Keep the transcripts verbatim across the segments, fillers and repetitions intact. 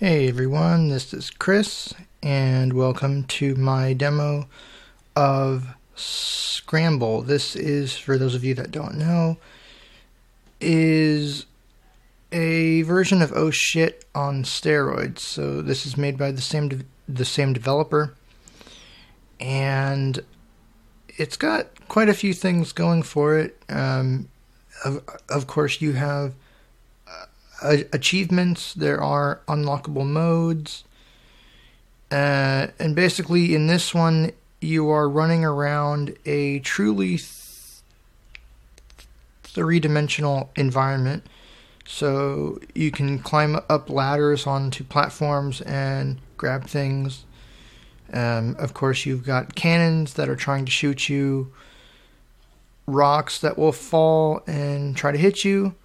Hey everyone, this is Chris, and welcome to my demo of Scramble. This is, for those of you that don't know, is a version of Oh Shit on steroids. So this is made by the same de- the same developer, and it's got quite a few things going for it. Um, of, of course, you have uh, achievements, there are unlockable modes, uh, and basically in this one you are running around a truly th- three-dimensional environment. So you can climb up ladders onto platforms and grab things. Um, of course, you've got cannons that are trying to shoot you, rocks that will fall and try to hit you.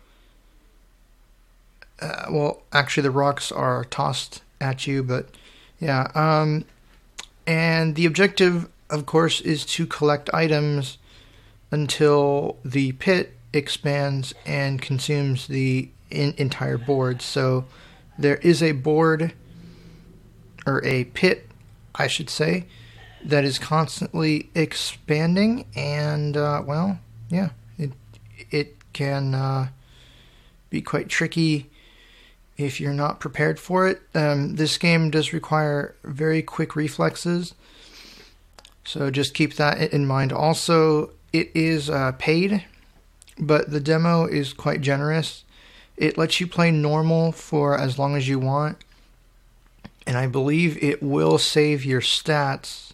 Uh, well, actually, the rocks are tossed at you, but yeah. Um, and the objective, of course, is to collect items until the pit expands and consumes the in- entire board. So there is a board, or a pit, I should say, that is constantly expanding, and uh, well, yeah, it it can uh, be quite tricky if you're not prepared for it. Um, this game does require very quick reflexes, so just keep that in mind. Also, it is uh, paid, but the demo is quite generous. It lets you play normal for as long as you want, and I believe it will save your stats.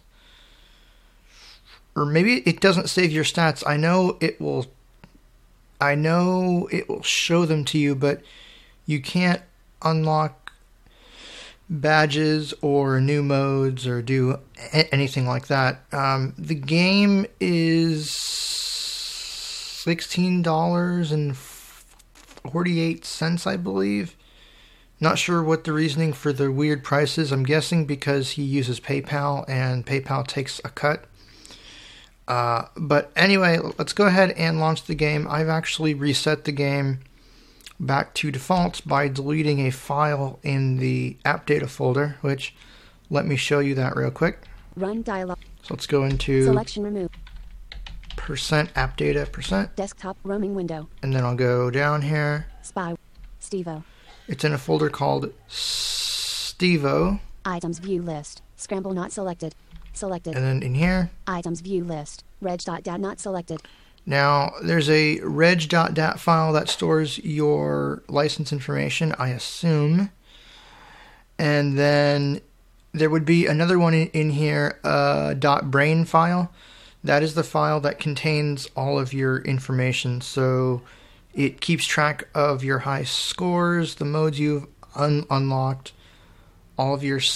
Or maybe it doesn't save your stats. I know it will I know it will show them to you, but you can't unlock badges or new modes or do a- anything like that. Um, the game is sixteen dollars and forty-eight cents, I believe. Not sure what the reasoning for the weird price is. I'm guessing because he uses PayPal and PayPal takes a cut. Uh, but anyway, let's go ahead and launch the game. I've actually reset the game back to default by deleting a file in the app data folder, which, let me show you that real quick. Run dialog. So let's go into Selection remove. percent app data percent. Desktop roaming window. And then I'll go down here. Spy. Stevo. It's in a folder called Stevo. Items view list. Scramble not selected. Selected. And then in here. Items view list. Reg.dat not selected. Now, there's a reg.dat file that stores your license information, I assume. And then there would be another one in, in here, a .brain file. That is the file that contains all of your information. So it keeps track of your high scores, the modes you've un- unlocked, all of your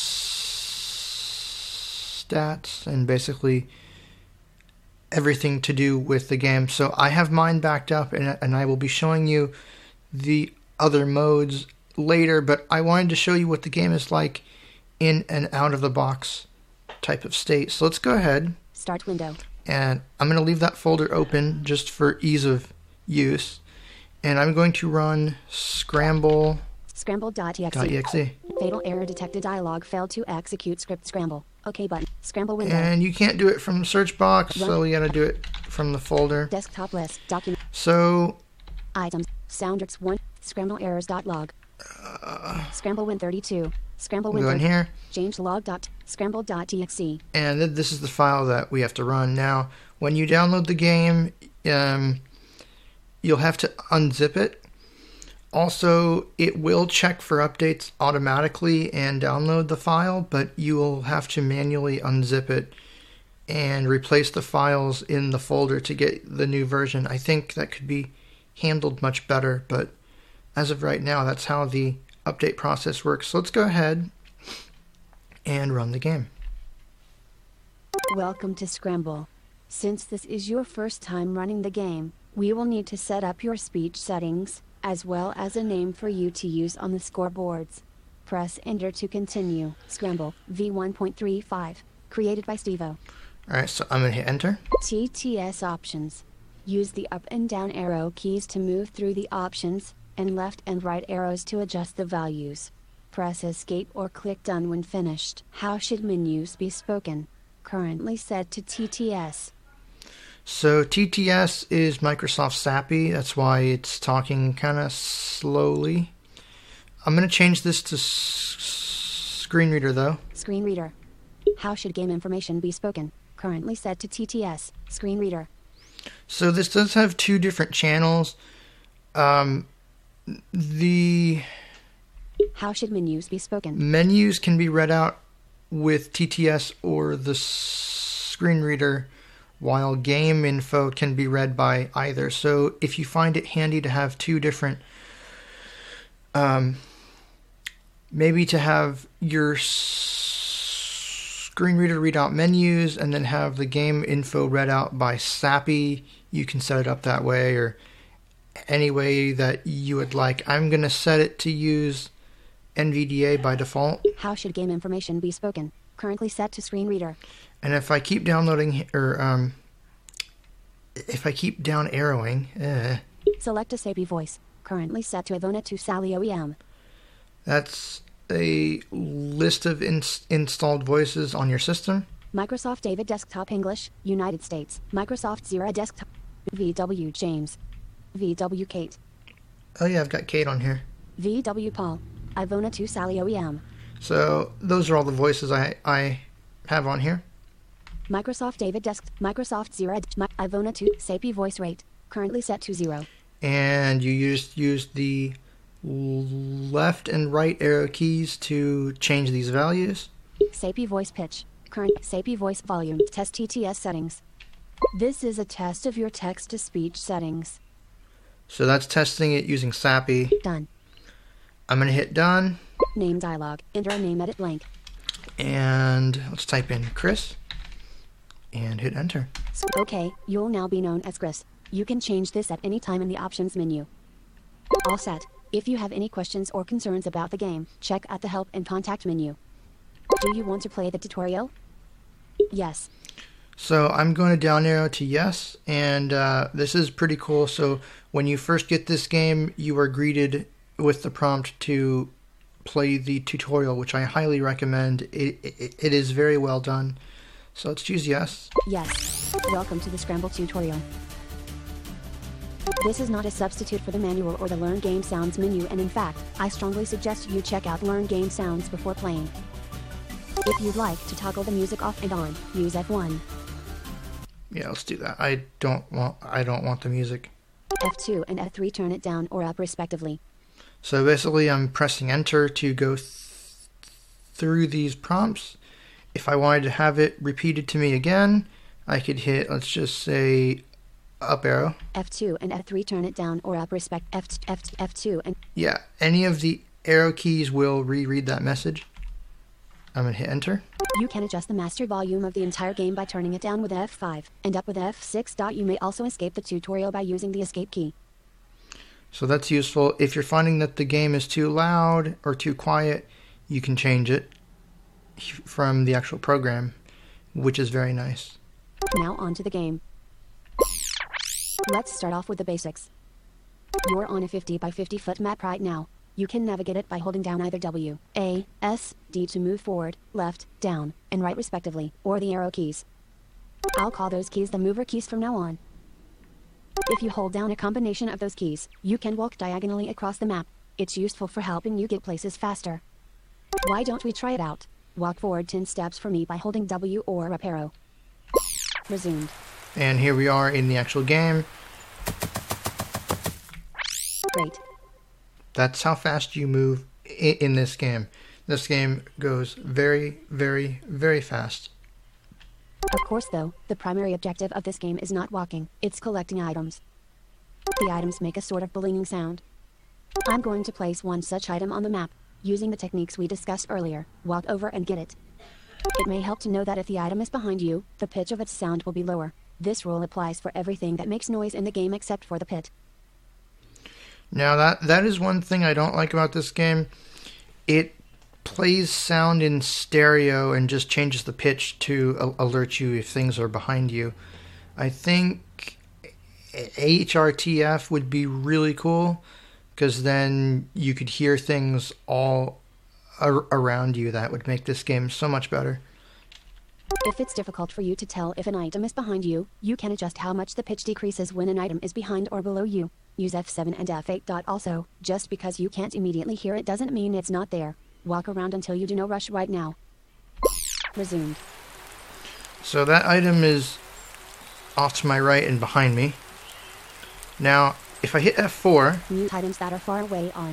s- stats, and basically everything to do with the game. So I have mine backed up, and, and I will be showing you the other modes later, but I wanted to show you what the game is like in an out-of-the-box type of state. So let's go ahead. Start window. And I'm going to leave that folder open just for ease of use. And I'm going to run scramble. Scramble.exe. Fatal error detected. Dialog failed to execute script. Scramble. OK button. Scramble window. And you can't do it from the search box, Run. so you got to do it from the folder. Desktop list. Document. So Items. Soundtracks one. Scramble errors.log. Uh, Scramble win thirty-two. Scramble we'll win. go in here. Change log. Dot. Scramble.exe. And th- this is the file that we have to run. Now, when you download the game, um, you'll have to unzip it. Also, it will check for updates automatically and download the file, but you will have to manually unzip it and replace the files in the folder to get the new version. I think that could be handled much better, but as of right now, that's how the update process works. So let's go ahead and run the game. Welcome to Scramble. Since this is your first time running the game, we will need to set up your speech settings, as well as a name for you to use on the scoreboards. Press enter to continue. Scramble V one point three five. Created by Stevo. Alright, so I'm going to hit enter. T T S options. Use the up and down arrow keys to move through the options, and left and right arrows to adjust the values. Press escape or click done when finished. How should menus be spoken? Currently set to T T S. So T T S is Microsoft SAPI. That's why it's talking kind of slowly. I'm going to change this to s- screen reader though. Screen reader. How should game information be spoken? Currently set to T T S. Screen reader. So this does have two different channels. Um, the How should menus be spoken? menus can be read out with T T S or the s- screen reader, while game info can be read by either. So if you find it handy to have two different, um, maybe to have your s- screen reader read out menus and then have the game info read out by SAPI, you can set it up that way or any way that you would like. I'm going to set it to use N V D A by default. How should game information be spoken? Currently set to screen reader. And if I keep downloading, or um, if I keep down arrowing, eh, Select a SAPI voice. Currently set to Ivona to Sally O E M. that's a list of ins- installed voices on your system. Microsoft David Desktop English, United States. Microsoft Zira Desktop. V W James. V W Kate. Oh yeah, I've got Kate on here. V W Paul. Ivona to Sally O E M. So those are all the voices I, I have on here. Microsoft David Desk. Microsoft Zira. Mi- Ivona to SAPI voice rate. Currently set to zero. And you used use the left and right arrow keys to change these values. SAPI voice pitch. Current SAPI voice volume. Test T T S settings. This is a test of your text-to-speech settings. So that's testing it using SAPI. Done. I'm going to hit done. Name dialog. Enter a name edit blank. And let's type in Chris. And hit enter. Okay, you'll now be known as Chris. You can change this at any time in the options menu. All set. If you have any questions or concerns about the game, check out the help and contact menu. Do you want to play the tutorial? Yes. So I'm going to down arrow to yes, and uh, this is pretty cool. So when you first get this game, you are greeted with the prompt to play the tutorial, which I highly recommend. It, it, it is very well done. So let's choose yes. Yes. Welcome to the Scramble tutorial. This is not a substitute for the manual or the Learn Game Sounds menu, and in fact, I strongly suggest you check out Learn Game Sounds before playing. If you'd like to toggle the music off and on, use F one. Yeah, let's do that. I don't want I don't want the music. F two and F three turn it down or up respectively. So basically I'm pressing enter to go th- through these prompts. If I wanted to have it repeated to me again, I could hit, let's just say, up arrow. F two and F three turn it down or up respect F F F2 and Yeah, any of the arrow keys will reread that message. I'm going to hit enter. You can adjust the master volume of the entire game by turning it down with F five and up with F six. You may also escape the tutorial by using the escape key. So that's useful. If you're finding that the game is too loud or too quiet, you can change it from the actual program, which is very nice. Now on to the game. Let's start off with the basics. You're on a fifty by fifty foot map right now. You can navigate it by holding down either W, A, S, D to move forward, left, down, and right respectively, or the arrow keys. I'll call those keys the mover keys from now on. If you hold down a combination of those keys, you can walk diagonally across the map. It's useful for helping you get places faster. Why don't we try it out? Walk forward ten steps for me by holding W or up arrow. Resumed. And here we are in the actual game. Great. That's how fast you move i- in this game. This game goes very, very, very fast. Of course though, the primary objective of this game is not walking, it's collecting items. The items make a sort of bellinging sound. I'm going to place one such item on the map, using the techniques we discussed earlier. Walk over and get it. It may help to know that if the item is behind you, the pitch of its sound will be lower. This rule applies for everything that makes noise in the game except for the pit. Now that that is one thing I don't like about this game. It plays sound in stereo and just changes the pitch to a- alert you if things are behind you. I think H R T F would be really cool because then you could hear things all ar around you. That would make this game so much better. If it's difficult for you to tell if an item is behind you, you can adjust how much the pitch decreases when an item is behind or below you. Use F seven and F eight. Also, just because you can't immediately hear it doesn't mean it's not there. Walk around until you do. No rush right now. Resumed. So that item is off to my right and behind me. Now, if I hit F four... Mute items that are far away on.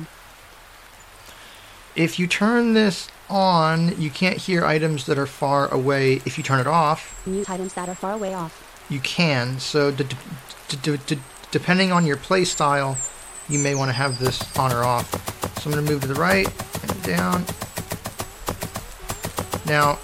If you turn this on, you can't hear items that are far away. If you turn it off... Mute items that are far away off. You can. So, d d d d depending on your play style, you may want to have this on or off. So I'm going to move to the right and down. Now...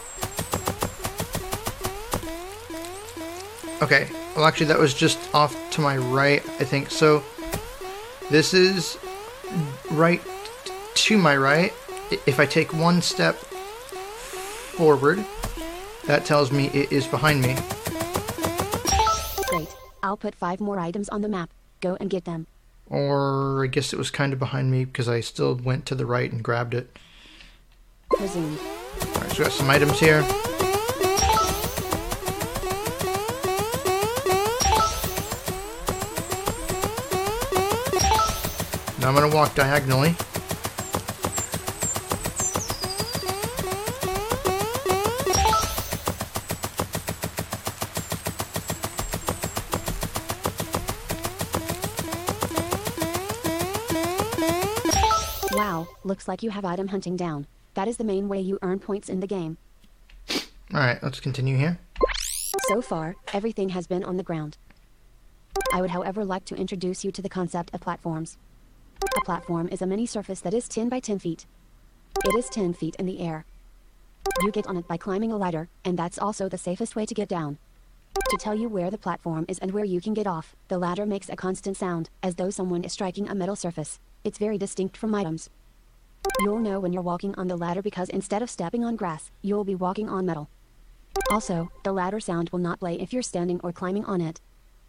Okay, well actually that was just off to my right, I think. So this is right to my right. If I take one step forward, that tells me it is behind me. Great. I'll put five more items on the map. Go and get them. Or I guess it was kind of behind me because I still went to the right and grabbed it. Resume. Alright, so we got some items here. Now I'm going to walk diagonally. Wow, looks like you have item hunting down. That is the main way you earn points in the game. Alright, let's continue here. So far, everything has been on the ground. I would however like to introduce you to the concept of platforms. A platform is a mini surface that is ten by ten feet. It is ten feet in the air. You get on it by climbing a ladder, and that's also the safest way to get down. To tell you where the platform is and where you can get off, the ladder makes a constant sound, as though someone is striking a metal surface. It's very distinct from items. You'll know when you're walking on the ladder because instead of stepping on grass, you'll be walking on metal. Also, the ladder sound will not play if you're standing or climbing on it.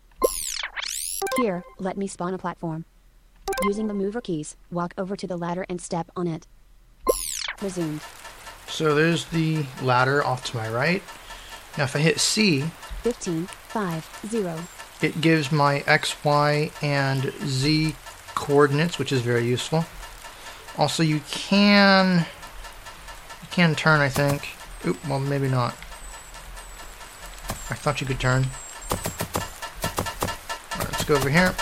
Here, let me spawn a platform. Using the mover keys, walk over to the ladder and step on it. Resumed. So there's the ladder off to my right. Now if I hit C, fifteen, five, zero. It gives my X, Y, and Z coordinates, which is very useful. Also, you can you can turn, I think. Oop, well, maybe not. I thought you could turn. Alright, let's go over here.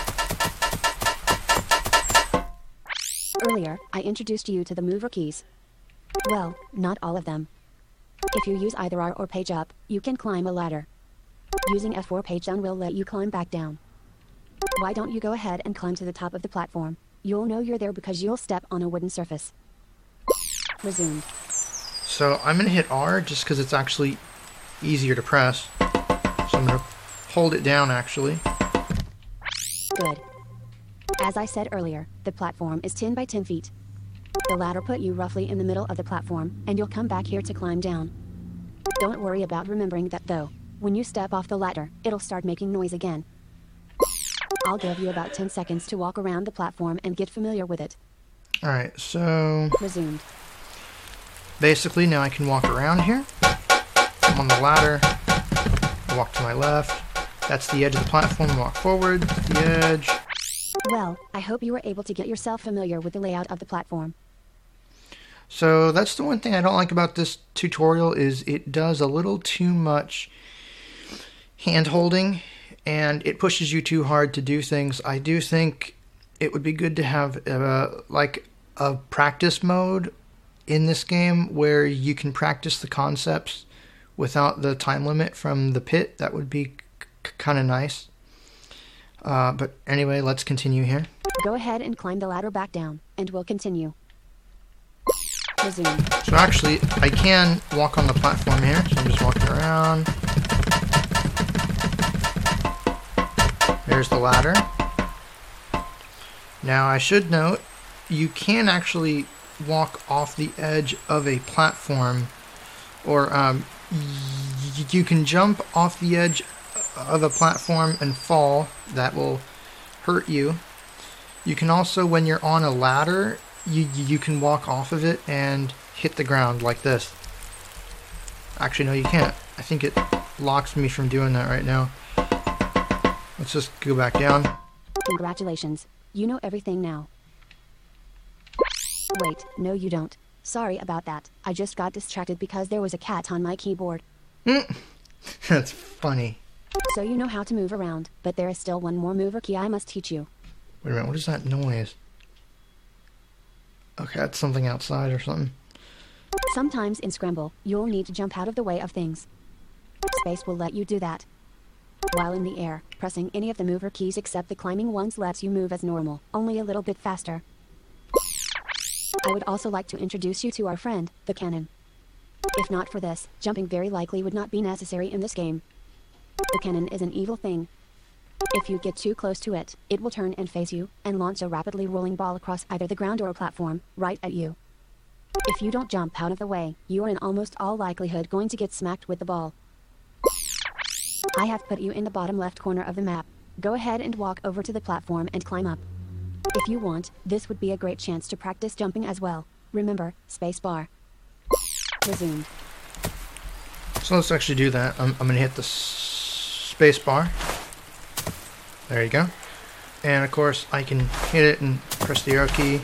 Earlier, I introduced you to the mover keys. Well, not all of them. If you use either R or page up, you can climb a ladder. Using F four page down will let you climb back down. Why don't you go ahead and climb to the top of the platform? You'll know you're there because you'll step on a wooden surface. Resumed. So I'm going to hit R just because it's actually easier to press. So I'm going to hold it down actually. Good. As I said earlier, the platform is ten by ten feet. The ladder put you roughly in the middle of the platform, and you'll come back here to climb down. Don't worry about remembering that though. When you step off the ladder, it'll start making noise again. I'll give you about ten seconds to walk around the platform and get familiar with it. Alright, so... Resumed. Basically, now I can walk around here. I'm on the ladder. I walk to my left. That's the edge of the platform. Walk forward. The edge. Well, I hope you were able to get yourself familiar with the layout of the platform. So that's the one thing I don't like about this tutorial is it does a little too much hand-holding and it pushes you too hard to do things. I do think it would be good to have uh, like a practice mode in this game where you can practice the concepts without the time limit from the pit. That would be kind of nice. Uh, but anyway, let's continue here. Go ahead and climb the ladder back down, and we'll continue. Resume. So actually, I can walk on the platform here, so I'm just walking around. There's the ladder. Now I should note, you can actually walk off the edge of a platform, or um, y you can jump off the edge of a platform and fall. That will hurt you. You can also, when you're on a ladder, you you can walk off of it and hit the ground like this. Actually, no, you can't. I think it locks me from doing that right now. Let's just go back down. Congratulations. You know everything now. Wait, no you don't. Sorry about that. I just got distracted because there was a cat on my keyboard. That's funny. So you know how to move around, but there is still one more mover key I must teach you. Wait a minute, what is that noise? Okay, that's something outside or something. Sometimes in Scramble, you'll need to jump out of the way of things. Space will let you do that. While in the air, pressing any of the mover keys except the climbing ones lets you move as normal, only a little bit faster. I would also like to introduce you to our friend, the cannon. If not for this, jumping very likely would not be necessary in this game. The cannon is an evil thing. If you get too close to it, it will turn and face you, and launch a rapidly rolling ball across either the ground or a platform, right at you. If you don't jump out of the way, you are in almost all likelihood going to get smacked with the ball. I have put you in the bottom left corner of the map. Go ahead and walk over to the platform and climb up. If you want, this would be a great chance to practice jumping as well. Remember, space bar. Resumed. So let's actually do that. I'm, I'm going to hit the space bar. There you go. And of course, I can hit it and press the arrow key.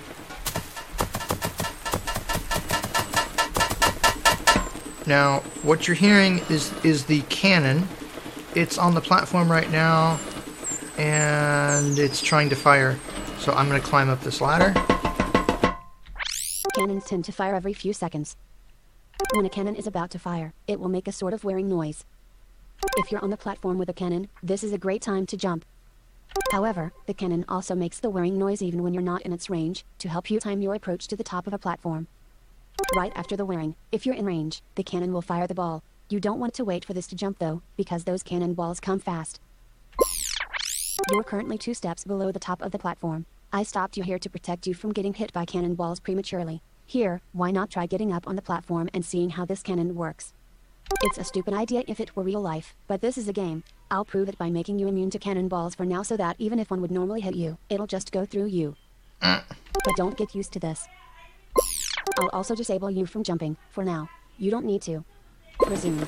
Now, what you're hearing is is the cannon. It's on the platform right now, and it's trying to fire. So I'm going to climb up this ladder. Cannons tend to fire every few seconds. When a cannon is about to fire, it will make a sort of whirring noise. If you're on the platform with a cannon, this is a great time to jump. However, the cannon also makes the whirring noise even when you're not in its range, to help you time your approach to the top of a platform. Right after the whirring, if you're in range, the cannon will fire the ball. You don't want to wait for this to jump though, because those cannonballs come fast. You're currently two steps below the top of the platform. I stopped you here to protect you from getting hit by cannonballs prematurely. Here, why not try getting up on the platform and seeing how this cannon works? It's a stupid idea if it were real life, but this is a game. I'll prove it by making you immune to cannonballs for now so that even if one would normally hit you, it'll just go through you. But don't get used to this. I'll also disable you from jumping, for now. You don't need to. Resumed.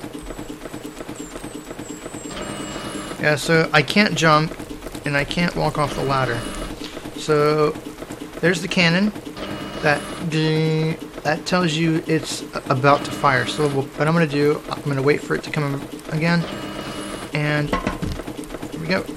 Yeah, so I can't jump, and I can't walk off the ladder. So, there's the cannon. That that tells you it's about to fire. So what I'm going to do, I'm going to wait for it to come again. And here we go.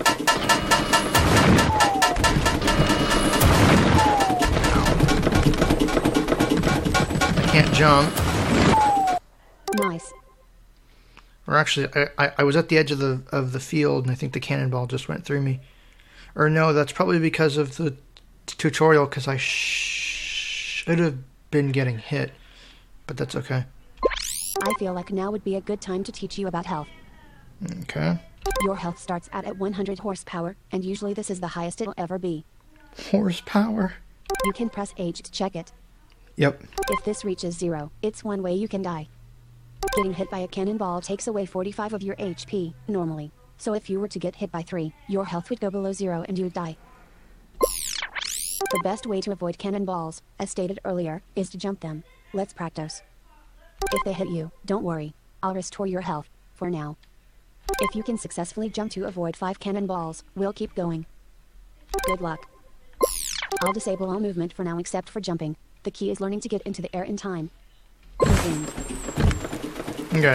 I can't jump. Nice. Or actually, I, I, I was at the edge of the of the field, and I think the cannonball just went through me. Or no, that's probably because of the t tutorial, because I sh should have been getting hit. But that's okay. I feel like now would be a good time to teach you about health. Okay. Your health starts at at one hundred horsepower, and usually this is the highest it'll ever be. Horsepower? You can press H to check it. Yep. If this reaches zero, it's one way you can die. Getting hit by a cannonball takes away forty-five of your H P, normally. So if you were to get hit by three, your health would go below zero and you'd die. The best way to avoid cannonballs, as stated earlier, is to jump them. Let's practice. If they hit you, don't worry. I'll restore your health, for now. If you can successfully jump to avoid five cannonballs, we'll keep going. Good luck. I'll disable all movement for now except for jumping. The key is learning to get into the air in time. Resumed. Okay.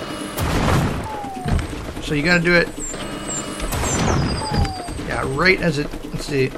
So you gotta do it. Yeah, right as it. Let's see.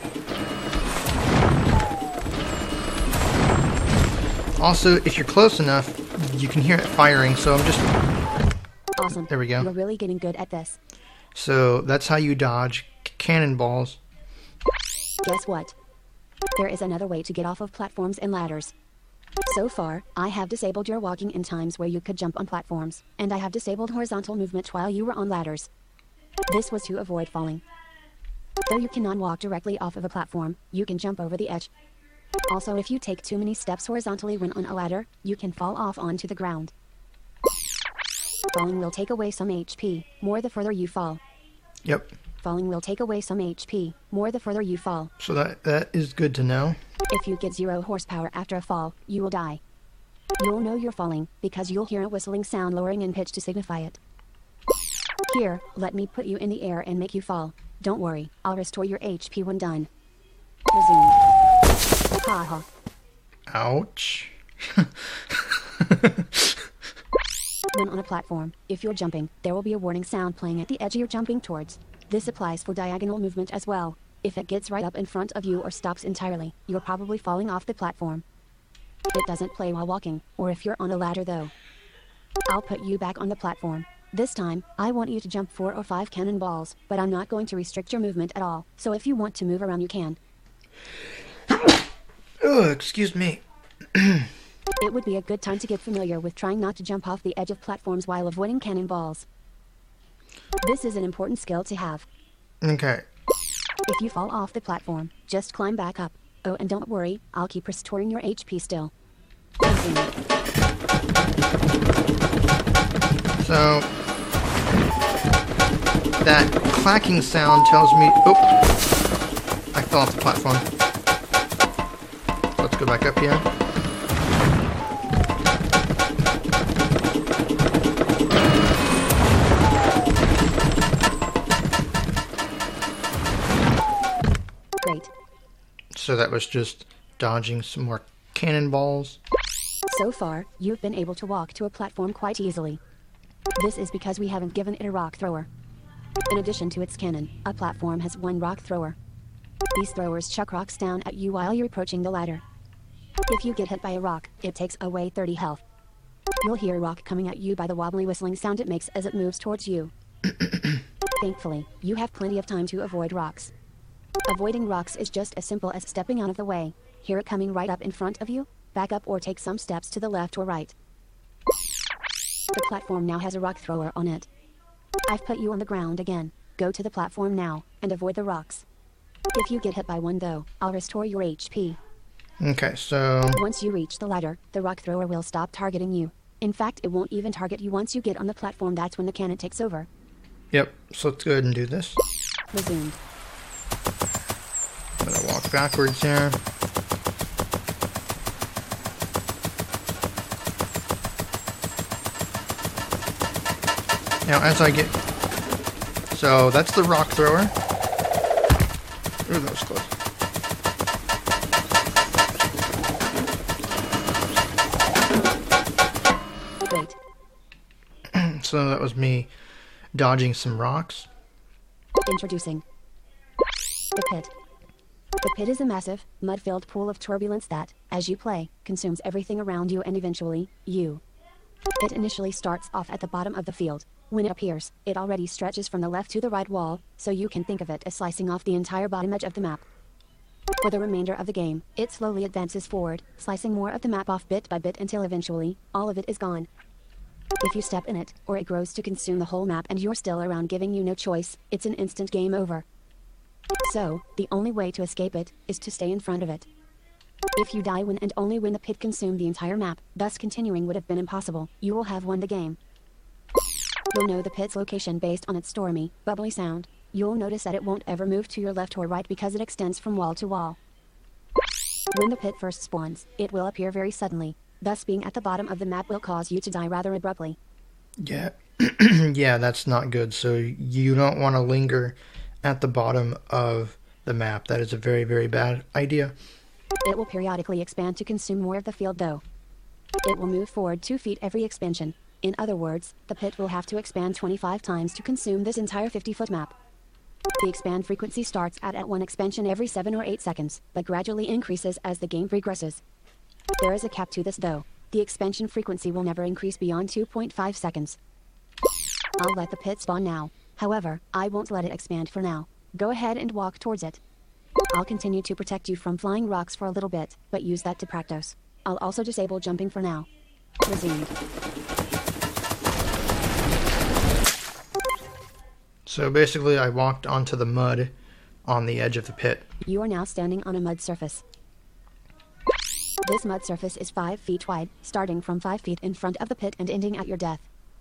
Also, if you're close enough, you can hear it firing. So I'm just. Awesome. There we go. You're really getting good at this. So that's how you dodge cannonballs. Guess what? There is another way to get off of platforms and ladders. So far, I have disabled your walking in times where you could jump on platforms, and I have disabled horizontal movement while you were on ladders. This was to avoid falling. Though you cannot walk directly off of a platform, you can jump over the edge. Also, if you take too many steps horizontally when on a ladder, you can fall off onto the ground. Falling will take away some H P, more the further you fall. Yep. Falling will take away some H P, more the further you fall. So that that is good to know. If you get zero horsepower after a fall, you will die. You'll know you're falling, because you'll hear a whistling sound lowering in pitch to signify it. Here, let me put you in the air and make you fall. Don't worry, I'll restore your H P when done. Resume. Ha ha. Ouch. When on a platform, if you're jumping, there will be a warning sound playing at the edge you're jumping towards. This applies for diagonal movement as well. If it gets right up in front of you or stops entirely, you're probably falling off the platform. It doesn't play while walking, or if you're on a ladder though. I'll put you back on the platform. This time, I want you to jump four or five cannonballs, but I'm not going to restrict your movement at all, so if you want to move around you can. Oh, excuse me. It would be a good time to get familiar with trying not to jump off the edge of platforms while avoiding cannonballs. This is an important skill to have. Okay. If you fall off the platform, just climb back up. Oh, and don't worry, I'll keep restoring your H P still. So, that clacking sound tells me... Oh! I fell off the platform. Let's go back up here. Great. So that was just dodging some more cannonballs. So far, you've been able to walk to a platform quite easily. This is because we haven't given it a rock thrower. In addition to its cannon, a platform has one rock thrower. These throwers chuck rocks down at you while you're approaching the ladder. If you get hit by a rock, it takes away thirty health. You'll hear a rock coming at you by the wobbly whistling sound it makes as it moves towards you. Thankfully, you have plenty of time to avoid rocks. Avoiding rocks is just as simple as stepping out of the way. Hear it coming right up in front of you? Back up or take some steps to the left or right. The platform now has a rock thrower on it. I've put you on the ground again. Go to the platform now, and avoid the rocks. If you get hit by one though, I'll restore your H P. Okay, so... Once you reach the ladder, the rock thrower will stop targeting you. In fact, it won't even target you once you get on the platform. That's when the cannon takes over. Yep, so let's go ahead and do this. Resumed. I'm gonna walk backwards here. Now, as I get... So, that's the rock thrower. Ooh, that was close. Great. So, that was me dodging some rocks. Introducing the pit. The pit is a massive, mud-filled pool of turbulence that, as you play, consumes everything around you and eventually, you. It initially starts off at the bottom of the field. When it appears, it already stretches from the left to the right wall, so you can think of it as slicing off the entire bottom edge of the map. For the remainder of the game, it slowly advances forward, slicing more of the map off bit by bit until eventually, all of it is gone. If you step in it, or it grows to consume the whole map and you're still around giving you no choice, it's an instant game over. So, the only way to escape it, is to stay in front of it. If you die when and only when the pit consumed the entire map, thus continuing would have been impossible, you will have won the game. You'll know the pit's location based on its stormy, bubbly sound. You'll notice that it won't ever move to your left or right because it extends from wall to wall. When the pit first spawns, it will appear very suddenly. Thus being at the bottom of the map will cause you to die rather abruptly. Yeah, yeah, that's not good. So you don't want to linger at the bottom of the map. That is a very, very bad idea. It will periodically expand to consume more of the field though. It will move forward two feet every expansion. In other words, the pit will have to expand twenty-five times to consume this entire fifty-foot map. The expand frequency starts at at one expansion every seven or eight seconds, but gradually increases as the game progresses. There is a cap to this though. The expansion frequency will never increase beyond two point five seconds. I'll let the pit spawn now. However, I won't let it expand for now. Go ahead and walk towards it. I'll continue to protect you from flying rocks for a little bit, but use that to practice. I'll also disable jumping for now. Resumed. So basically I walked onto the mud on the edge of the pit. You are now standing on a mud surface. This mud surface is five feet wide, starting from five feet in front of the pit and ending at your death.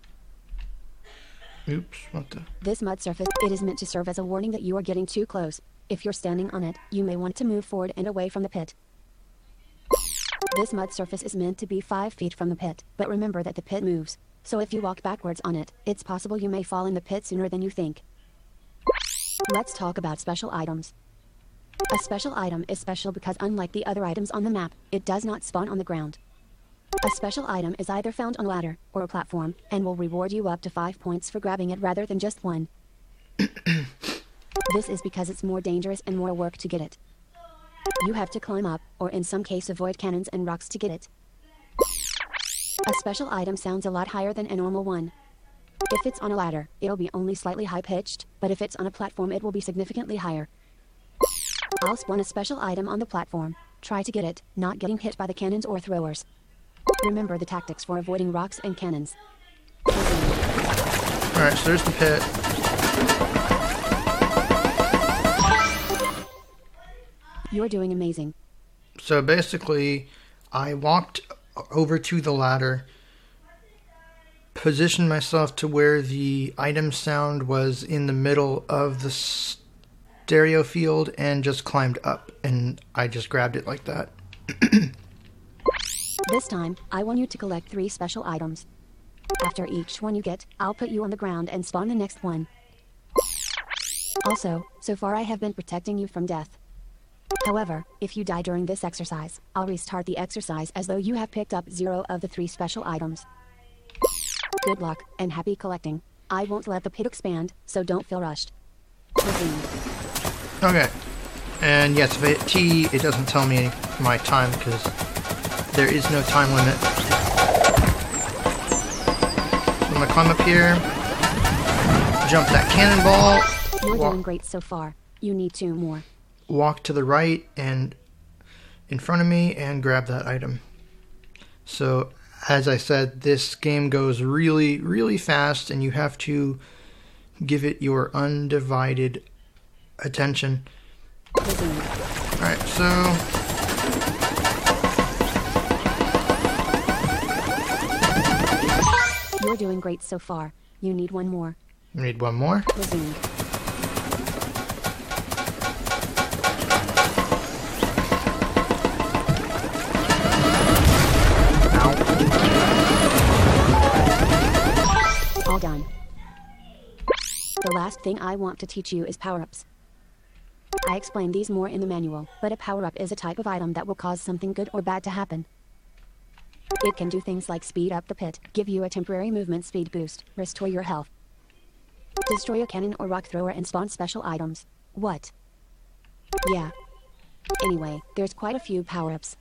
Oops, what the... This mud surface, it is meant to serve as a warning that you are getting too close. If you're standing on it, you may want to move forward and away from the pit. This mud surface is meant to be five feet from the pit, but remember that the pit moves. So if you walk backwards on it, it's possible you may fall in the pit sooner than you think. Let's talk about special items. A special item is special because unlike the other items on the map, it does not spawn on the ground. A special item is either found on a ladder or a platform, and will reward you up to five points for grabbing it rather than just one. This is because it's more dangerous and more work to get it. You have to climb up, or in some case avoid cannons and rocks to get it. A special item sounds a lot higher than a normal one. If it's on a ladder, it'll be only slightly high-pitched, but if it's on a platform it will be significantly higher. I'll spawn a special item on the platform. Try to get it, not getting hit by the cannons or throwers. Remember the tactics for avoiding rocks and cannons. Alright, so there's the pit. You're doing amazing. So basically, I walked over to the ladder, positioned myself to where the item sound was in the middle of the stereo field, and just climbed up, and I just grabbed it like that. This time, I want you to collect three special items. After each one you get, I'll put you on the ground and spawn the next one. Also, so far I have been protecting you from death. However, if you die during this exercise, I'll restart the exercise as though you have picked up zero of the three special items. Good luck, and happy collecting. I won't let the pit expand, so don't feel rushed. Resume. Okay. And yes, if I hit T, it doesn't tell me my time, because there is no time limit. So I'm going to climb up here, jump that cannonball. You're doing great so far. You need two more. Walk to the right and in front of me and grab that item. So, as I said, this game goes really, really fast, and you have to give it your undivided attention. Alright, so... You're doing great so far. You need one more. We need one more. Resume. All done. The last thing I want to teach you is power-ups. I explained these more in the manual, but a power-up is a type of item that will cause something good or bad to happen. It can do things like speed up the pit, give you a temporary movement speed boost, restore your health, destroy a cannon or rock thrower, and spawn special items. What? Yeah. Anyway, there's quite a few power-ups.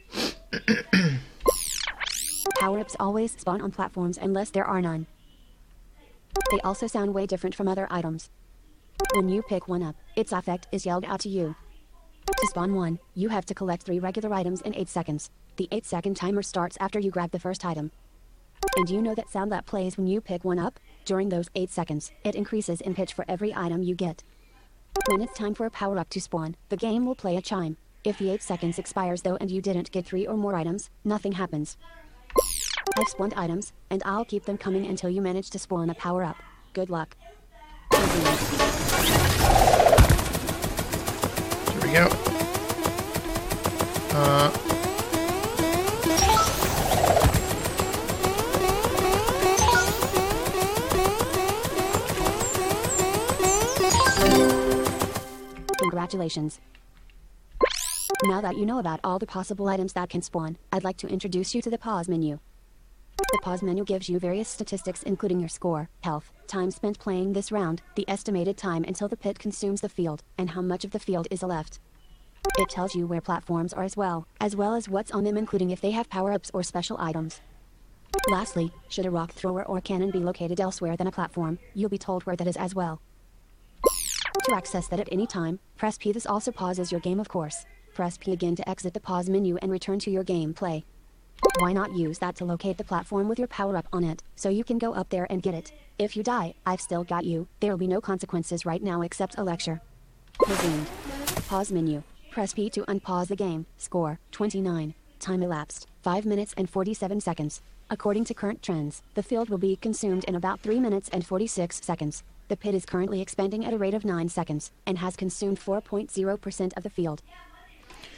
Power-ups always spawn on platforms unless there are none. They also sound way different from other items. When you pick one up, its effect is yelled out to you. To spawn one, you have to collect three regular items in eight seconds. The eight second timer starts after you grab the first item. And you know that sound that plays when you pick one up? During those eight seconds, it increases in pitch for every item you get. When it's time for a power-up to spawn, the game will play a chime. If the eight seconds expires though and you didn't get three or more items, nothing happens. I've spawned items, and I'll keep them coming until you manage to spawn a power-up. Good luck. Here we go. Uh... Congratulations. Now that you know about all the possible items that can spawn, I'd like to introduce you to the pause menu. The pause menu gives you various statistics including your score, health, time spent playing this round, the estimated time until the pit consumes the field, and how much of the field is left. It tells you where platforms are as well, as well as what's on them including if they have power-ups or special items. Lastly, should a rock thrower or cannon be located elsewhere than a platform, you'll be told where that is as well. To access that at any time, press P. This also pauses your game, of course. Press P again to exit the pause menu and return to your gameplay. Why not use that to locate the platform with your power-up on it, so you can go up there and get it. If you die, I've still got you. There'll be no consequences right now except a lecture. Resumed. Pause menu. Press P to unpause the game. Score, twenty-nine. Time elapsed, five minutes and forty-seven seconds. According to current trends, the field will be consumed in about three minutes and forty-six seconds. The pit is currently expanding at a rate of nine seconds, and has consumed four point zero percent of the field.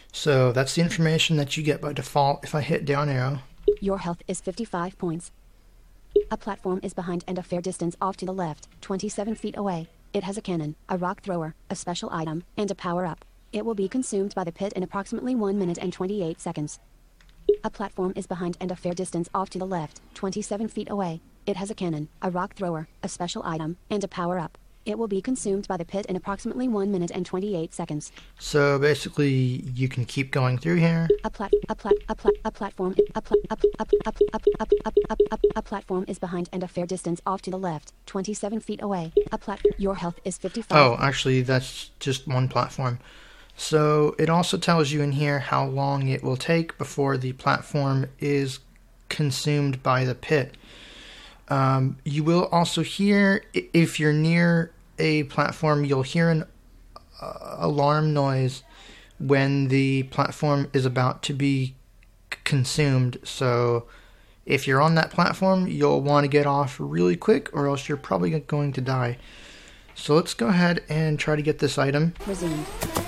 So that's the information that you get by default if I hit down arrow. Your health is fifty-five points. A platform is behind and a fair distance off to the left, twenty-seven feet away. It has a cannon, a rock thrower, a special item, and a power-up. It will be consumed by the pit in approximately one minute and twenty-eight seconds. A platform is behind and a fair distance off to the left, twenty-seven feet away. It has a cannon, a rock thrower, a special item, and a power-up. It will be consumed by the pit in approximately one minute and twenty-eight seconds. So basically, you can keep going through here. A plat a plat a plat a platform a plat a a a a a a a platform is behind and a fair distance off to the left, twenty-seven feet away. A plat your health is fifty-five. Oh, actually, that's just one platform. So it also tells you in here how long it will take before the platform is consumed by the pit. Um, you will also hear, if you're near a platform, you'll hear an uh, alarm noise when the platform is about to be c- consumed. So if you're on that platform, you'll want to get off really quick or else you're probably going to die. So let's go ahead and try to get this item. Resumed.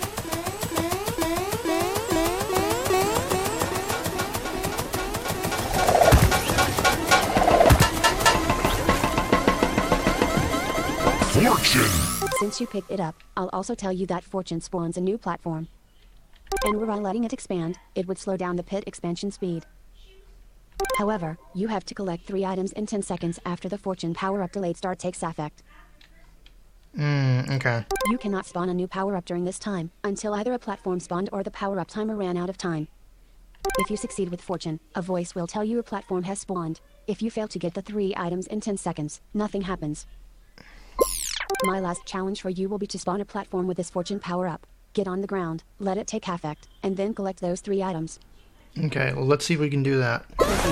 Fortune! Since you picked it up, I'll also tell you that Fortune spawns a new platform. And were I letting it expand, it would slow down the pit expansion speed. However, you have to collect three items in ten seconds after the Fortune power-up delayed start takes effect. Hmm, okay. You cannot spawn a new power-up during this time, until either a platform spawned or the power-up timer ran out of time. If you succeed with Fortune, a voice will tell you a platform has spawned. If you fail to get the three items in ten seconds, nothing happens. My last challenge for you will be to spawn a platform with this Fortune power-up. Get on the ground, let it take effect, and then collect those three items. Okay, well, let's see if we can do that.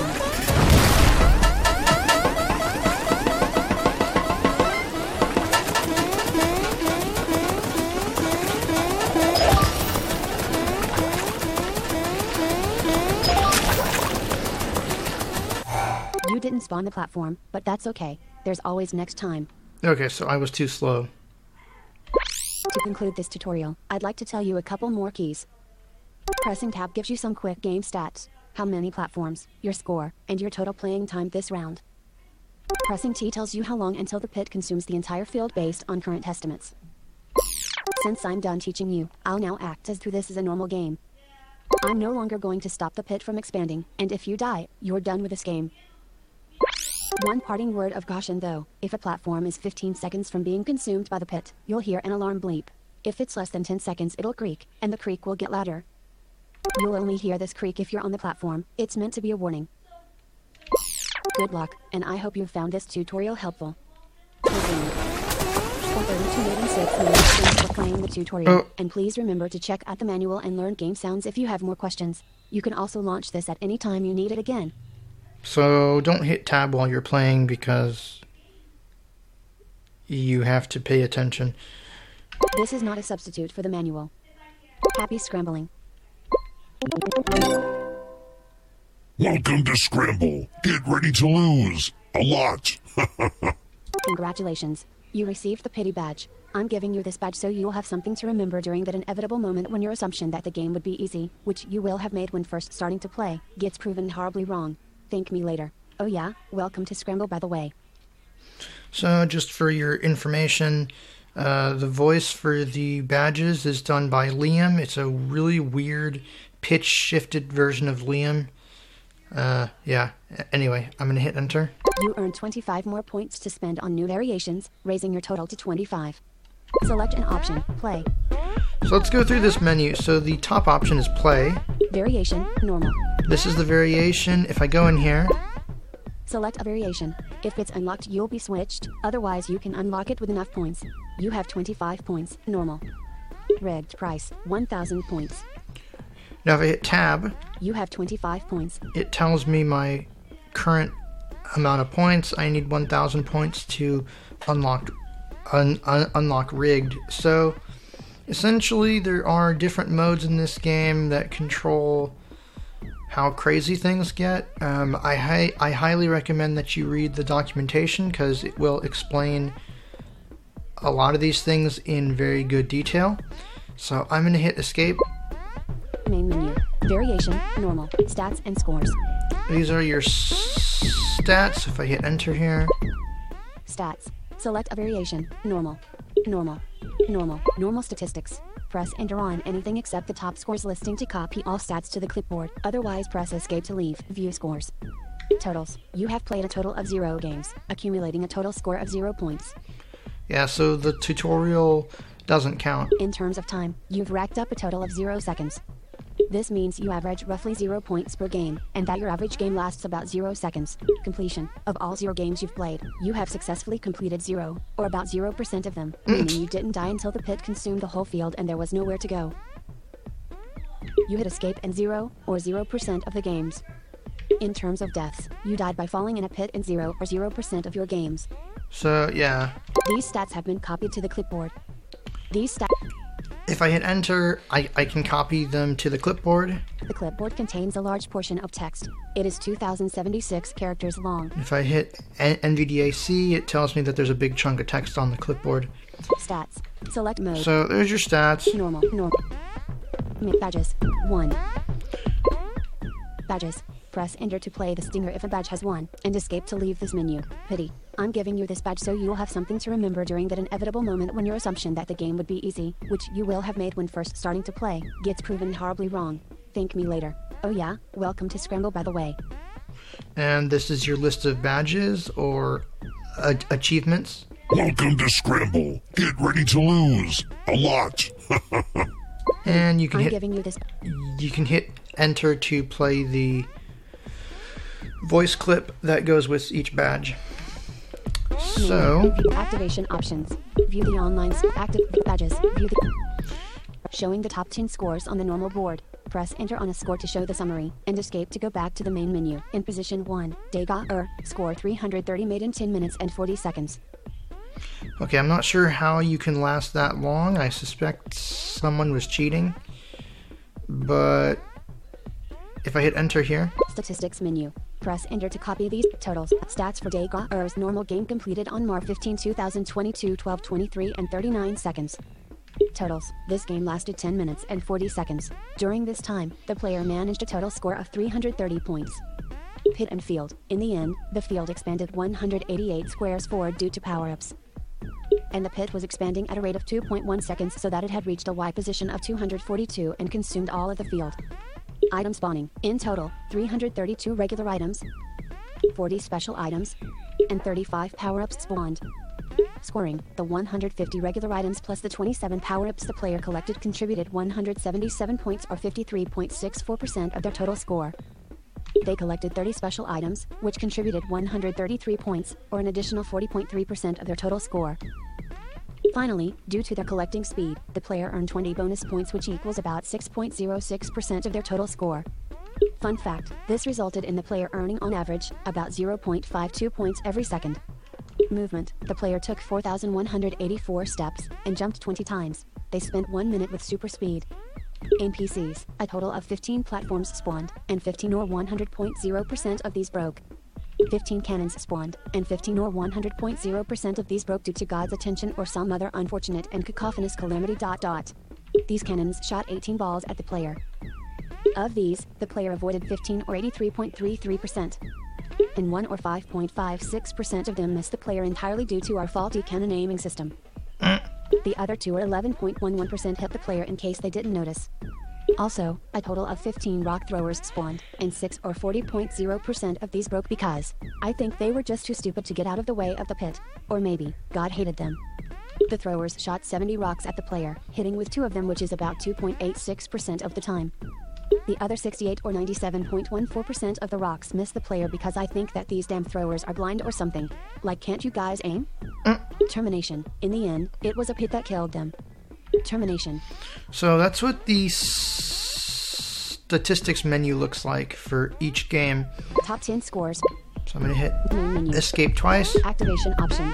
You didn't spawn the platform, but that's okay. There's always next time. Okay, so I was too slow. To conclude this tutorial, I'd like to tell you a couple more keys. Pressing tab gives you some quick game stats, how many platforms, your score, and your total playing time this round. Pressing T tells you how long until the pit consumes the entire field based on current estimates. Since I'm done teaching you, I'll now act as though this is a normal game. I'm no longer going to stop the pit from expanding, and if you die, you're done with this game. One parting word of caution though, if a platform is fifteen seconds from being consumed by the pit, you'll hear an alarm bleep. If it's less than ten seconds it'll creak, and the creak will get louder. You'll only hear this creak if you're on the platform. It's meant to be a warning. Good luck, and I hope you've found this tutorial helpful. For thirty-two minutes and six minutes, thanks for playing the tutorial, Oh. and please remember to check out the manual and learn game sounds if you have more questions. You can also launch this at any time you need it again. So don't hit tab while you're playing because you have to pay attention. This is not a substitute for the manual. Happy scrambling. Welcome to Scramble. Get ready to lose. A lot. Congratulations. You received the pity badge. I'm giving you this badge so you'll have something to remember during that inevitable moment when your assumption that the game would be easy, which you will have made when first starting to play, gets proven horribly wrong. Thank me later. Oh yeah, welcome to Scramble by the way. So just for your information, uh, the voice for the badges is done by Liam. It's a really weird pitch-shifted version of Liam. Uh, yeah. Anyway, I'm going to hit enter. You earn twenty-five more points to spend on new variations, raising your total to twenty-five. Select an option, play. So let's go through this menu. So the top option is play. Variation, normal. This is the variation. If I go in here, Select a variation. If it's unlocked, you'll be switched. Otherwise, you can unlock it with enough points. You have twenty-five points, normal. Rigged price, one thousand points. now if I hit tab, You have twenty-five points. it tells me my current amount of points. I need one thousand points to unlock un, un, unlock rigged. So essentially there are different modes in this game that control how crazy things get. Um, I, hi- I highly recommend that you read the documentation because it will explain a lot of these things in very good detail. So I'm going to hit escape. Main Termination, normal, stats and scores. These are your s- stats. If I hit enter here, Stats. Select a variation, normal, normal, normal, normal statistics. Press enter on anything except the top scores listing to copy all stats to the clipboard. Otherwise press escape to leave. View scores. Totals. You have played a total of zero games, accumulating a total score of zero points. yeah, so the tutorial doesn't count. In terms of time, you've racked up a total of zero seconds. This means you average roughly zero points per game, and that your average game lasts about zero seconds. Completion. Of all zero games you've played, you have successfully completed zero, or about zero percent of them, meaning you didn't die until the pit consumed the whole field and there was nowhere to go. You hit escape in zero, or zero percent of the games. In terms of deaths, you died by falling in a pit in zero or zero percent of your games. So yeah, These stats have been copied to the clipboard. These stats... if I hit enter, I, I can copy them to the clipboard. The clipboard contains a large portion of text. It is two thousand seventy-six characters long. If I hit N- NVDAC, it tells me that there's a big chunk of text on the clipboard. Stats. Select mode. So there's your stats. Normal. Normal. Ma- Badges. one. Badges. Press enter to play the stinger if a badge has one, and escape to leave this menu. Pity. I'm giving you this badge so you'll have something to remember during that inevitable moment when your assumption that the game would be easy, which you will have made when first starting to play, gets proven horribly wrong. Thank me later. Oh yeah, welcome to Scramble by the way. And this is your list of badges or uh, achievements. Welcome to Scramble. Get ready to lose. A lot. And you can I'm hit giving you this... you can hit enter to play the voice clip that goes with each badge. So View activation options. View the online s- active badges. View the showing the top ten scores on the normal board. Press enter on a score to show the summary, and escape to go back to the main menu. In position one, Dega Er, score three hundred thirty made in ten minutes and forty seconds. okay, I'm not sure how you can last that long. I suspect someone was cheating. But if I hit enter here, Statistics menu. Press enter to copy these totals. Stats for Dega Er's normal game completed on March fifteenth, twenty twenty-two, twelve twenty-three and thirty-nine seconds. Totals. This game lasted ten minutes and forty seconds. During this time, the player managed a total score of three hundred thirty points. Pit and field. In the end, the field expanded one hundred eighty-eight squares forward due to power-ups. And the pit was expanding at a rate of two point one seconds so that it had reached a Y position of two hundred forty-two and consumed all of the field. Item spawning. In total, three hundred thirty-two regular items, forty special items, and thirty-five power-ups spawned. Scoring. The one hundred fifty regular items plus the twenty-seven power-ups the player collected contributed one hundred seventy-seven points or fifty-three point six four percent of their total score. They collected thirty special items, which contributed one hundred thirty-three points, or an additional forty point three percent of their total score. Finally, due to their collecting speed, the player earned twenty bonus points, which equals about six point zero six percent of their total score. Fun fact, this resulted in the player earning on average about zero point five two points every second. Movement. The player took four thousand one hundred eighty-four steps and jumped twenty times. They spent one minute with super speed. N P Cs. A total of fifteen platforms spawned, and fifteen or one hundred point zero percent of these broke. fifteen cannons spawned, and fifteen or one hundred point zero percent of these broke due to God's attention or some other unfortunate and cacophonous calamity. Dot dot. These cannons shot eighteen balls at the player. Of these, the player avoided fifteen or eighty-three point three three percent. And one or five point five six percent of them missed the player entirely due to our faulty cannon aiming system. The other two or eleven point one one percent hit the player in case they didn't notice. Also, a total of fifteen rock throwers spawned, and six or forty point zero percent of these broke because I think they were just too stupid to get out of the way of the pit. Or maybe God hated them. The throwers shot seventy rocks at the player, hitting with two of them, which is about two point eight six percent of the time. The other sixty-eight or ninety-seven point one four percent of the rocks missed the player because I think that these damn throwers are blind or something. Like, can't you guys aim? Termination. In the end, it was a pit that killed them. Termination. so that's what the s- statistics menu looks like for each game. Top ten scores. So I'm gonna hit Main menu. escape twice. Activation options.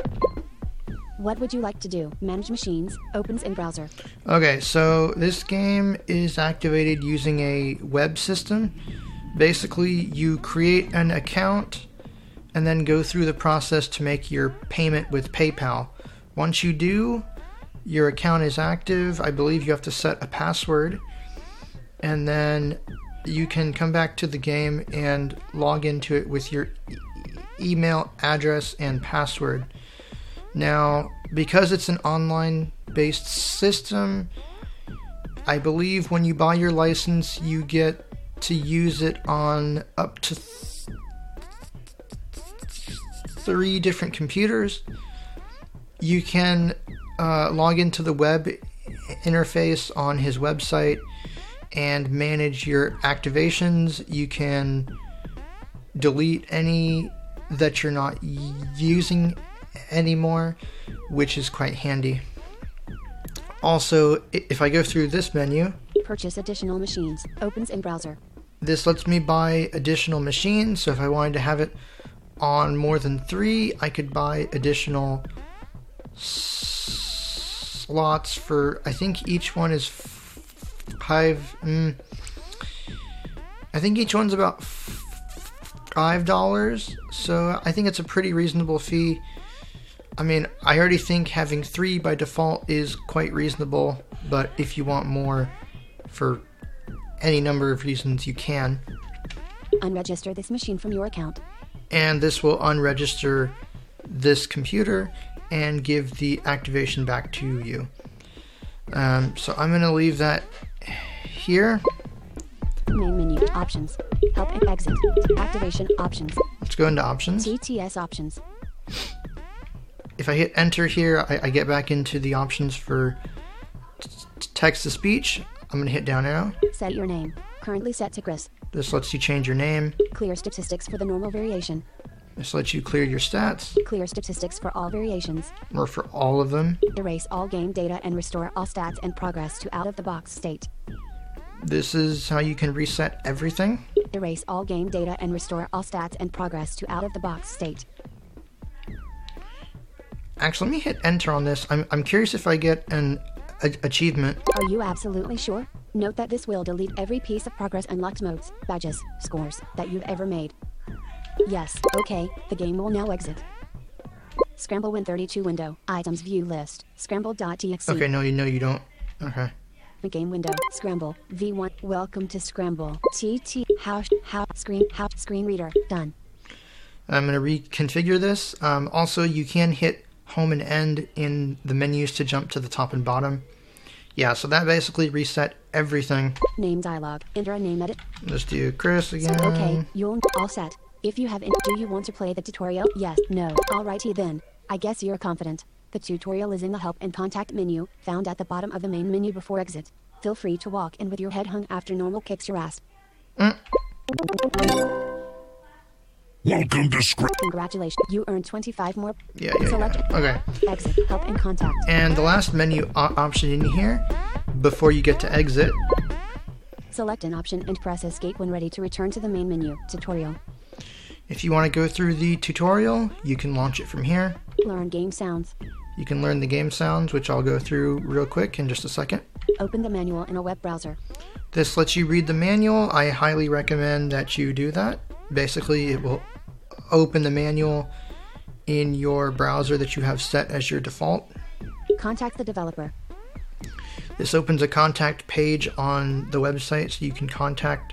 What would you like to do? Manage machines. Opens in browser. Okay, so this game is activated using a web system. Basically, you create an account and then go through the process to make your payment with PayPal. Once you do, your account is active. I believe you have to set a password, and then you can come back to the game and log into it with your e- email address and password. Now, because it's an online-based system, I believe when you buy your license, you get to use it on up to th- three different computers. You can uh, log into the web interface on his website and manage your activations. You can delete any that you're not using anymore, which is quite handy. Also, if I go through this menu, Purchase additional machines. Opens in browser. this lets me buy additional machines. So if I wanted to have it on more than three, I could buy additional s- slots for, I think each one is f- five. Mm, I think each one's about f- five dollars. So I think it's a pretty reasonable fee. I mean, I already think having three by default is quite reasonable, but if you want more for any number of reasons, you can. Unregister this machine from your account. And this will unregister this computer and give the activation back to you. Um, so I'm going to leave that here. Main menu. Options. Help and exit. Activation options. Let's go into options. T T S options. If I hit enter here, I, I get back into the options for t- t- text-to-speech. I'm going to hit down arrow. Set your name. Currently set to Chris. This lets you change your name. Clear statistics for the normal variation. This lets you clear your stats, Clear statistics for all variations. or for all of them. Erase all game data and restore all stats and progress to out-of-the-box state. This is how you can reset everything. Erase all game data and restore all stats and progress to out-of-the-box state. Actually, let me hit enter on this. I'm, I'm curious if I get an a- achievement. Are you absolutely sure? Note that this will delete every piece of progress unlocked modes, badges, scores that you've ever made. Yes, okay, the game will now exit. Scramble Win thirty-two window, items view list, scramble.txt. Okay, no, you know you don't. Okay. The game window, Scramble, V one, welcome to Scramble, T T, hash, how, screen, how, screen reader, done. I'm going to reconfigure this. Um, also, you can hit home and end in the menus to jump to the top and bottom. Yeah, so that basically reset everything. Name dialog, enter a name edit. Let's do Chris again. Okay, you'll all set. If you have in, do you want to play the tutorial? Yes, no. Alrighty then. I guess you're confident. The tutorial is in the help and contact menu, found at the bottom of the main menu before exit. Feel free to walk in with your head hung after normal kicks your ass. Mm. Welcome to Scramble. Congratulations, you earned twenty-five more. Yeah, yeah, Select yeah. Okay. exit, help and contact. And the last menu o- option in here, before you get to exit, Select an option and press escape when ready to return to the main menu. Tutorial. if you want to go through the tutorial, you can launch it from here. Learn game sounds. You can learn the game sounds, which I'll go through real quick in just a second. Open the manual in a web browser. This lets you read the manual. I highly recommend that you do that. Basically, it will open the manual in your browser that you have set as your default. Contact the developer. This opens a contact page on the website, so you can contact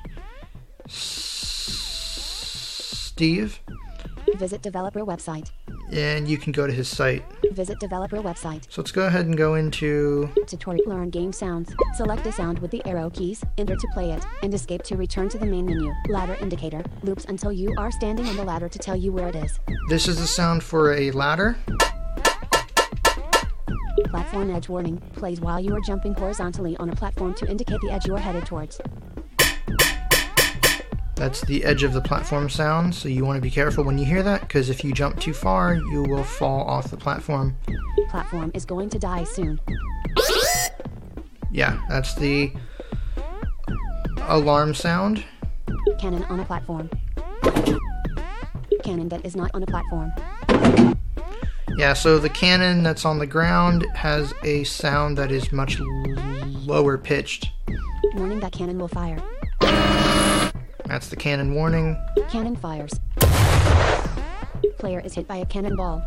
S- Steve, Visit developer website. and you can go to his site. Visit developer website. So let's go ahead and go into... Tutorial. Learn game sounds. Select a sound with the arrow keys, enter to play it, and escape to return to the main menu. Ladder indicator. Loops until you are standing on the ladder to tell you where it is. This is the sound for a ladder. Platform edge warning. Plays while you are jumping horizontally on a platform to indicate the edge you are headed towards. That's the edge of the platform sound, so you want to be careful when you hear that, because if you jump too far, you will fall off the platform. Platform is going to die soon. Yeah, that's the alarm sound. Cannon on a platform. Cannon that is not on a platform. Yeah, so the cannon that's on the ground has a sound that is much l- lower pitched. Warning that cannon will fire. That's the cannon warning. Cannon fires. Player is hit by a cannonball.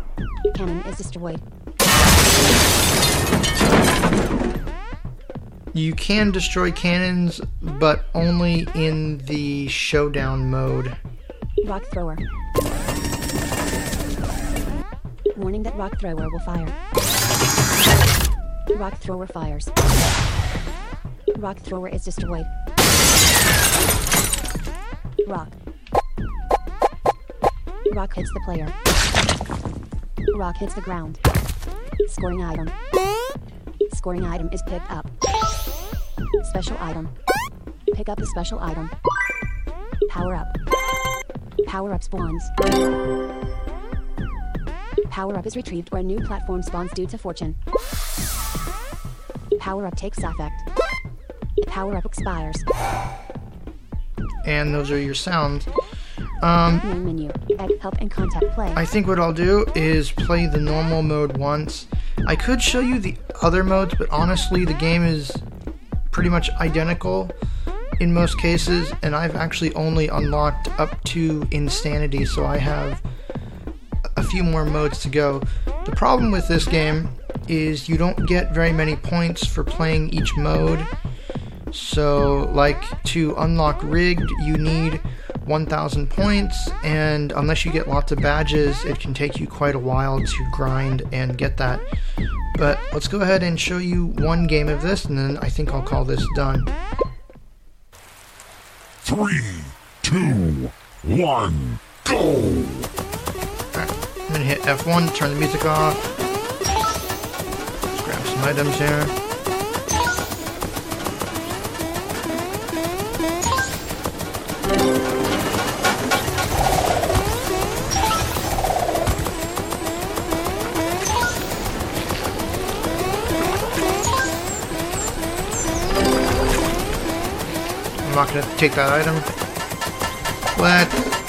Cannon is destroyed. You can destroy cannons, but only in the showdown mode. Rock thrower. Warning that rock thrower will fire. Rock thrower fires. Rock thrower is destroyed. Rock. Rock hits the player. Rock hits the ground. Scoring item. Scoring item is picked up. Special item. Pick up the special item. Power up. Power up spawns. Power up is retrieved where new platform spawns due to fortune. Power up takes effect. Power up expires. And those are your sounds. Um, Main menu. Add help and contact play. I think what I'll do is play the normal mode once. I could show you the other modes, but honestly, the game is pretty much identical in most cases, and I've actually only unlocked up to Insanity, so I have a few more modes to go. The problem with this game is you don't get very many points for playing each mode. So, like, to unlock Rigged, you need one thousand points, and unless you get lots of badges, it can take you quite a while to grind and get that. But let's go ahead and show you one game of this, and then I think I'll call this done. Three, two, one, go! Alright, I'm gonna hit F one to turn the music off. Let's grab some items here. I'm not going to take that item. What?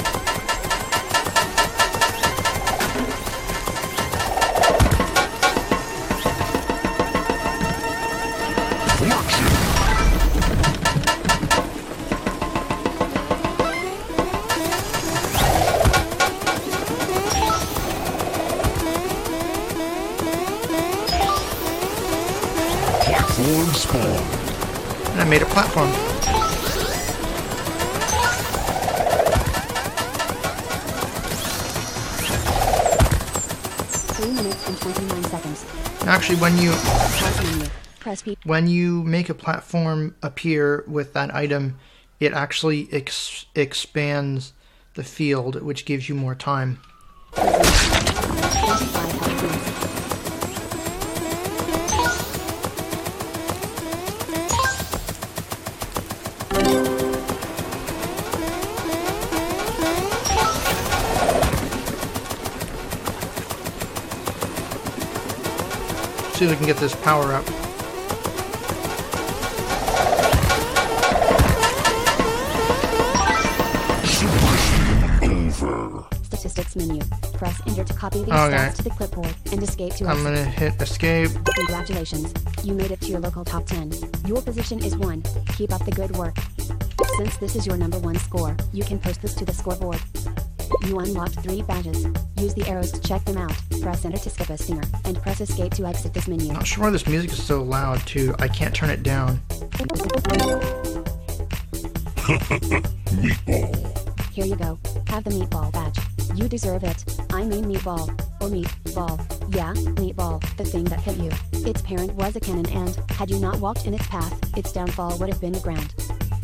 Platform spawn. And I made a platform. three minutes and twenty-nine seconds. Actually, when you Pause menu. Press P. when you make a platform appear with that item, it actually ex expands the field, which gives you more time. twenty-five health points. See if we can get this power up. Over. Statistics menu. Press Enter to copy these Okay. stats to the clipboard and escape to I'm exit. gonna hit escape. Congratulations. You made it to your local top ten. Your position is one. Keep up the good work. Since this is your number one score, you can post this to the scoreboard. You unlocked three badges. Use the arrows to check them out. Press Enter to skip a stinger, and press Escape to exit this menu. Not sure why this music is so loud too. I can't turn it down. Meatball. Here you go. Have the meatball badge. You deserve it. I mean meatball. Or meatball. Yeah, meatball, the thing that hit you. Its parent was a cannon and, had you not walked in its path, its downfall would have been the ground.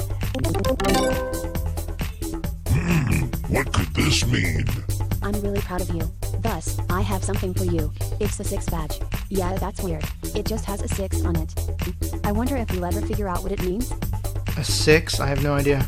What could this mean? I'm really proud of you. Thus, I have something for you. It's the six badge. Yeah, that's weird. It just has a six on it. I wonder if you'll ever figure out what it means? A six? I have no idea.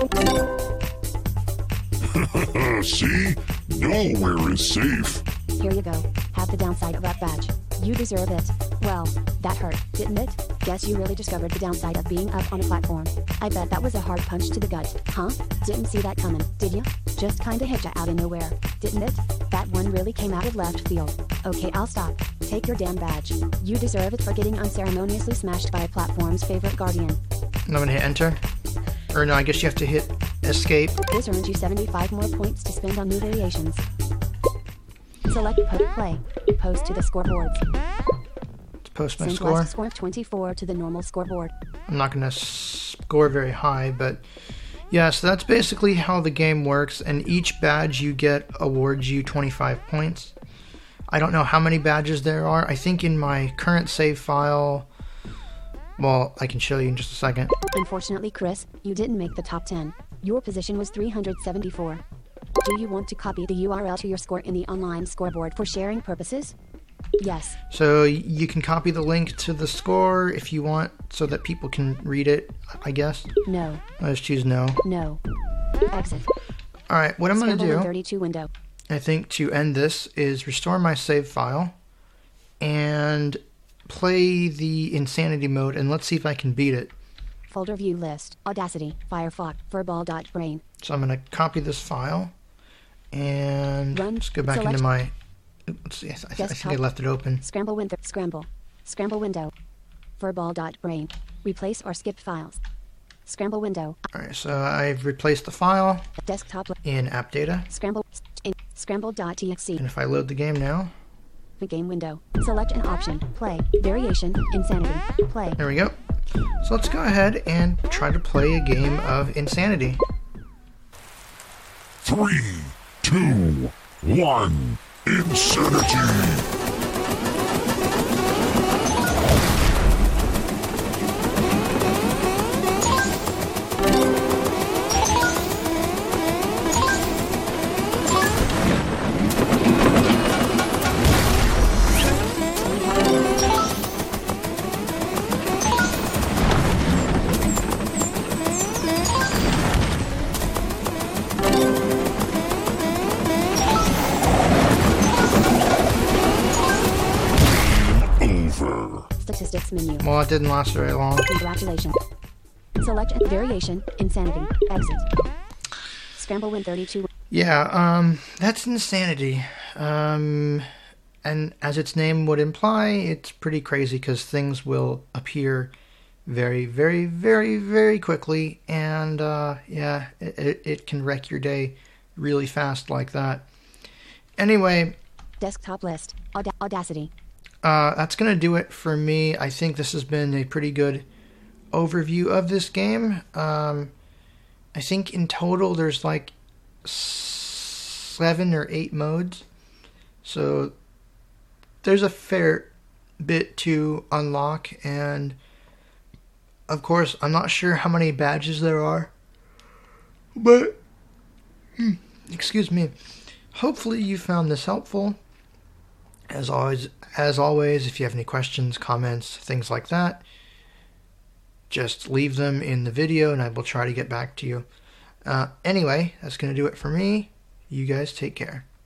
See? Nowhere is safe. Here you go. Have the downside of that badge. You deserve it. Well, that hurt, didn't it? Guess you really discovered the downside of being up on a platform. I bet that was a hard punch to the gut, huh? Didn't see that coming, did ya? Just kinda hit ya out of nowhere, didn't it? That one really came out of left field. Okay, I'll stop. Take your damn badge. You deserve it for getting unceremoniously smashed by a platform's favorite guardian. I'm gonna hit enter. Or no, I guess you have to hit escape. This earns you seventy-five more points to spend on new variations. Select Post Play. Post to the scoreboards. post my Send score. last score twenty-four to the normal scoreboard. I'm not going to score very high, but yeah, so that's basically how the game works, and each badge you get awards you twenty-five points. I don't know how many badges there are. I think in my current save file, well, I can show you in just a second. Unfortunately, Chris, you didn't make the top ten. Your position was three hundred seventy-four. Do you want to copy the U R L to your score in the online scoreboard for sharing purposes? Yes. So you can copy the link to the score if you want so that people can read it, I guess. No. I just choose no. No. Exit. Alright, what I'm going to Scramble do, thirty-two window. I think, to end this is restore my save file and play the insanity mode, and let's see if I can beat it. Folder view list. Audacity. Firefox. Furball.brain. So I'm going to copy this file and Run. let's go back Select. into my, let's see, I, th- I think I Desktop. left it open. Scramble window. Scramble. Scramble window. Furball.brain. Replace or skip files. Scramble window. Alright, so I've replaced the file Desktop. in app data, Scramble. In. Scramble.txt. and if I load the game now, The game window. Select an option. Play. Variation. Insanity. Play. there we go. So let's go ahead and try to play a game of Insanity. Three, two, one. Insanity! Over. Statistics menu. Well, it didn't last very long. Congratulations. Select a variation. Insanity. Exit. Scramble win thirty-two. Yeah, um, that's Insanity. Um, and as its name would imply, it's pretty crazy because things will appear very, very, very, very quickly, and uh, yeah, it, it, it can wreck your day really fast like that. Anyway, Desktop list. Auda- Audacity. uh, that's going to do it for me. I think this has been a pretty good overview of this game. Um, I think in total there's like seven or eight modes, so there's a fair bit to unlock, and of course I'm not sure how many badges there are, but hmm, excuse me, hopefully you found this helpful. As always, as always, if you have any questions, comments, things like that, just leave them in the video and I will try to get back to you. Uh, anyway, that's going to do it for me. You guys take care.